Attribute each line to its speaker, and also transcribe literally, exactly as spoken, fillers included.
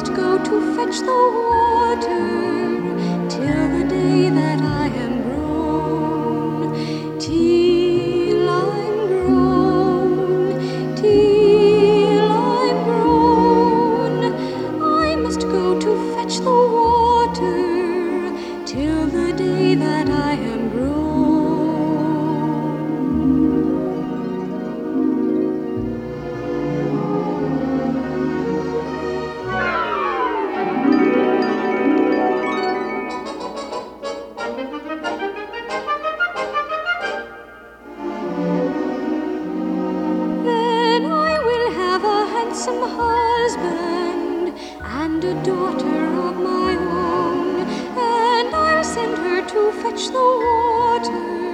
Speaker 1: must go to fetch the water till the day that I am grown, till I'm grown, till I'm grown. I must go to fetch the water till the day that I am grown. Then I will have a handsome husband and a daughter of my own, and I'll send her to fetch the water